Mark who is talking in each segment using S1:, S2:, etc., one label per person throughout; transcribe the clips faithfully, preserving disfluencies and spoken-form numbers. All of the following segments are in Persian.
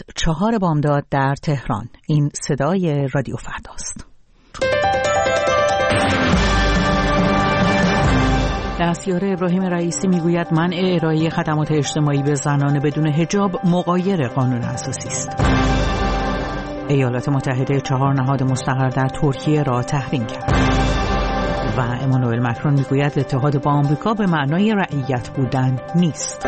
S1: چهار بامداد در تهران. این صدای رادیو فرداست. دستیار ابراهیم رئیسی میگوید منع ارائه خدمات اجتماعی به زنان بدون حجاب مغایر قانون اساسی است. ایالات متحده چهار نهاد مستقر در ترکیه را تحریم کرد. و امانوئل مکرون میگوید اتحاد با آمریکا به معنای رعیت بودن نیست.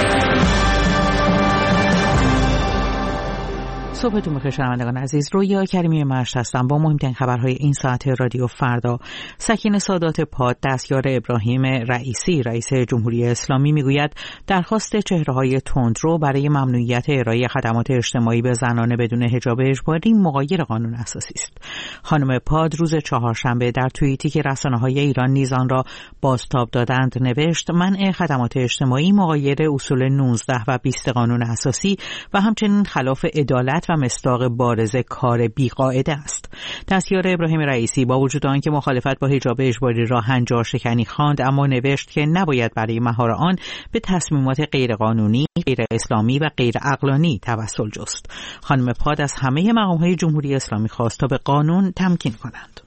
S1: صبحتون بخیر شنوندگان عزیز. رویا کریمی مشت هستم با مهمترین خبرهای این ساعت رادیو فردا. سکینه سادات پاد، دستیار ابراهیم رئیسی رئیس جمهوری اسلامی میگوید درخواست چهره‌های تندرو برای ممنوعیت ارائه خدمات اجتماعی به زنان بدون حجاب اجباری مغایر قانون اساسی است. خانم پاد روز چهارشنبه در توییتی که رسانه‌های ایران نیز آن را بازتاب دادند نوشت منع خدمات اجتماعی مغایر اصول نوزده و بیست قانون اساسی و همچنین خلاف عدالت و مصداق بارز کار بیقاعده است. دستیار ابراهیم رئیسی با وجود آنکه مخالفت با حجاب اجباری را هنجار شکنی خواند، اما نوشت که نباید برای مهار آن به تصمیمات غیرقانونی، غیر اسلامی و غیر عقلانی توسل جست. خانم پاد از همه مقام‌های جمهوری اسلامی خواست تا به قانون تمکین کنند.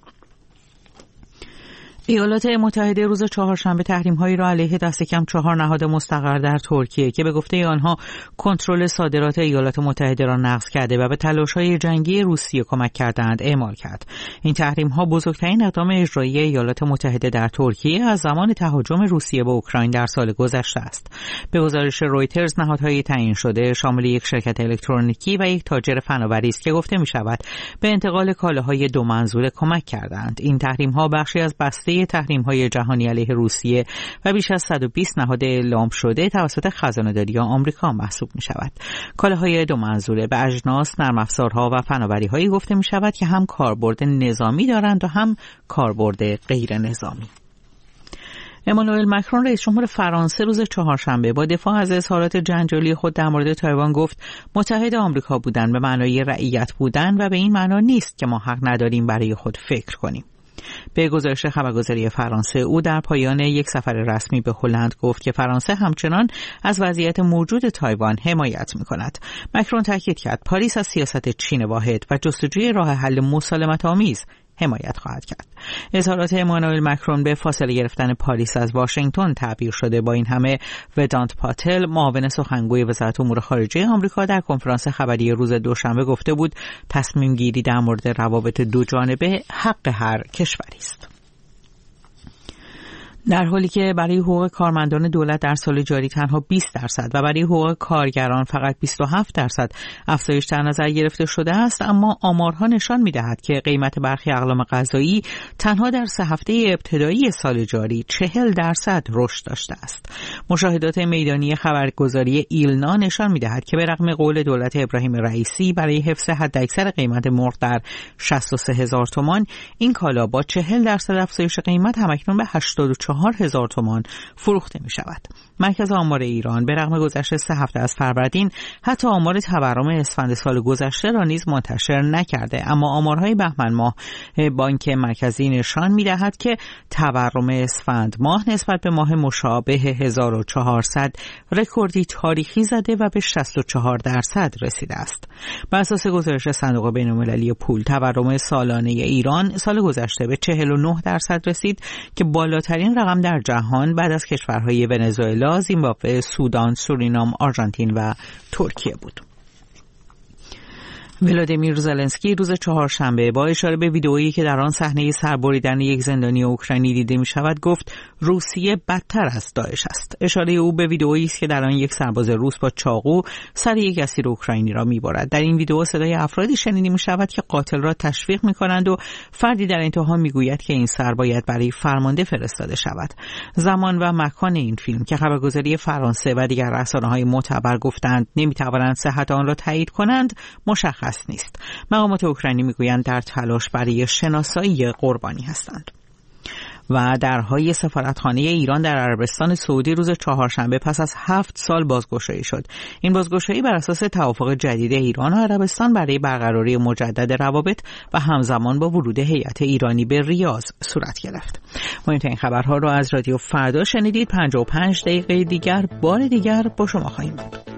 S1: ایالات متحده روز چهارشنبه تحریم‌هایی را علیه دست کم چهار نهاد مستقر در ترکیه که به گفته آنها کنترل صادرات ایالات متحده را نقض کرده و به تلاش‌های جنگی روسیه کمک کردند اعمال کرد. این تحریم‌ها بزرگترین اقدام اجرایی ایالات متحده در ترکیه از زمان تهاجم روسیه به اوکراین در سال گذشته است. به گزارش رویترز نهادهای تعیین شده شامل یک شرکت الکترونیکی و یک تاجر فناوری است که گفته می‌شود به انتقال کالاهای دو منظوره کمک کردند. این تحریم‌ها بخشی از بسته تحریم‌های جهانی علیه روسیه و بیش از صد و بیست نهاد اعلام شده توسط خزانه‌داری آمریکا محسوب می‌شود. کالاهای دو منظوره به اجناس، نرم افزارها و فناوری‌هایی گفته می‌شود که هم کاربرد نظامی دارند و هم کاربرد غیر نظامی. امانوئل مکرون رئیس جمهور فرانسه روز چهارشنبه با دفاع از اظهارات جنجالی خود در مورد تایوان گفت متحد آمریکا بودن به معنای رعیت بودن و به این معنا نیست که ما حق نداریم برای خود فکر کنیم. به گزارش خبرگزاری فرانسه او در پایان یک سفر رسمی به هلند گفت که فرانسه همچنان از وضعیت موجود تایوان حمایت می‌کند. مکرون تاکید کرد پاریس از سیاست چین واحد و جستجوی راه حل مسالمت‌آمیز حمایت خواهد کرد. اظهارات امانوئل مکرون به فاصله گرفتن پاریس از واشنگتن تعبیر شده. با این همه ودانت پاتل معاون سخنگوی وزارت امور خارجه آمریکا در کنفرانس خبری روز دوشنبه گفته بود تصمیم گیری در مورد روابط دو جانبه حق هر کشوری است. در حالی که برای حقوق کارمندان دولت در سال جاری تنها بیست درصد و برای حقوق کارگران فقط بیست و هفت درصد افزایش در نظر گرفته شده است، اما آمارها نشان می‌دهد که قیمت برخی اقلام غذایی تنها در سه هفته ابتدایی سال جاری چهل درصد رشد داشته است. مشاهدات میدانی خبرگزاری ایلنا نشان می‌دهد که به رغم قول دولت ابراهیم رئیسی برای حفظ حداکثر قیمت مرغ در شصت و سه هزار تومان، این کالا با چهل درصد افزایش قیمت همکنون به هشتاد و چهار هزار تومان فروخته می شود. مرکز آمار ایران به رغم گذشت سه هفته از فروردین حتی آمار تورم اسفند سال گذشته را نیز منتشر نکرده، اما آمارهای بهمن ماه بانک مرکزی نشان می دهد که تورم اسفند ماه نسبت به ماه مشابه هزار و چهارصد رکوردی تاریخی زده و به شصت و چهار درصد رسیده است. بر اساس گزارش صندوق بین‌المللی پول، تورم سالانه ایران سال گذشته به چهل و نه درصد رسید که بالاترین رقم در جهان بعد از کشورهای ونزوئلا، زیمبابوه، سودان، سورینام، آرژانتین و ترکیه بود. ولادیمیر زلنسکی روز چهارشنبه با اشاره به ویدئویی که در آن صحنه سربریدن یک زندانی اوکراینی دیده می شود گفت روسیه بدتر از داعش است. اشاره او به ویدئویی است که در آن یک سرباز روس با چاقو سر یک اسیر اوکراینی را می برد. در این ویدئو صدای افرادی شنیده می شود که قاتل را تشویق می کنند و فردی در انتها می گوید که این سر باید برای فرمانده فرستاده شود. زمان و مکان این فیلم که خبرگزاری فرانسه و دیگر رسانه‌های معتبر گفتند نمی توانند صحت آن را تایید کنند مشخص نیست. مقامات اوکراینی میگویند در تلاش برای شناسایی قربانی هستند. و درهای سفارتخانه ایران در عربستان سعودی روز چهارشنبه پس از هفت سال بازگشایی شد. این بازگشایی بر اساس توافق جدید ایران و عربستان برای برقراری مجدد روابط و همزمان با ورود هیئت ایرانی به ریاض صورت گرفت. مهمترین خبرها را از رادیو فردا شنیدید. پنجاه و پنج دقیقه دیگر بار دیگر با شما خواهیم بود.